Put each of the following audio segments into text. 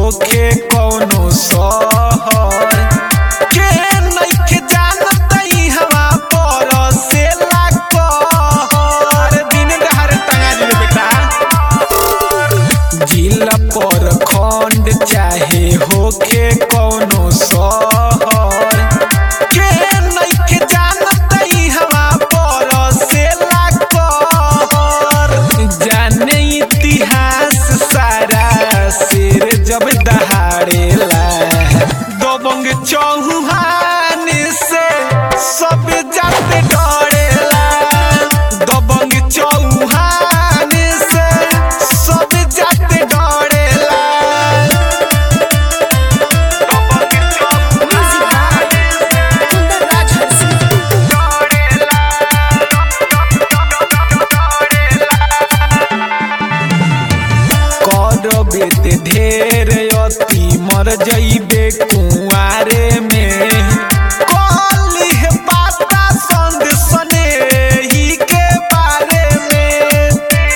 होखे कौनो शहर के नइखे जानत इहवा परसेला कहर दिन दहाड़ टंगा दिले बेटा। जिला पर खंड चाहे होखे कौनो शहर के नइखे जानत इहवा परसेला कहर जाने इतिहास सारा शेर जब दहाड़ेला दबंग चौहान से सब जाते डरेला दबंग चौहान से सब जाते डरेला करबे ते ढेर अति मर जइबे कुंवारे में कलिह पाता संग सनेही के बारे में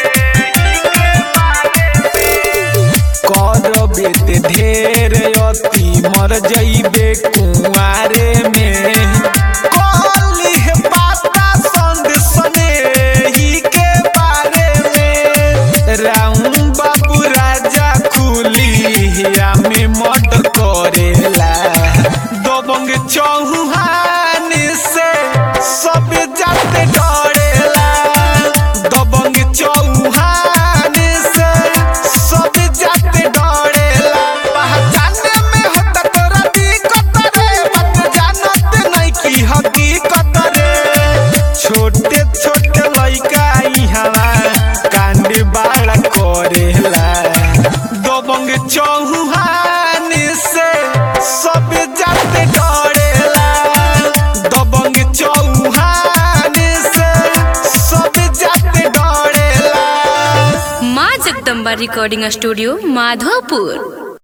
करबे ते ढेर अति मर जइबे कुंवारे में कलिह पाता संग सनेही के बारे में राउंड बाबू राजा खुलिया में मद करेला दबंग चौहान से सब जाते डरेला दबंग चौहान से सब जाते डरेला पहचाने में होता तोरा दिक्कत रे बात जानत नहीं की हकीकत रे छोटे छोटे लइका इहवा कांड बाड़ा करेला दबंग चौहान से सब जाते डरेला दबंग चौहान से सब जाते डरेला। माँ जगदम्बा रिकॉर्डिंग स्टूडियो माधोपुर।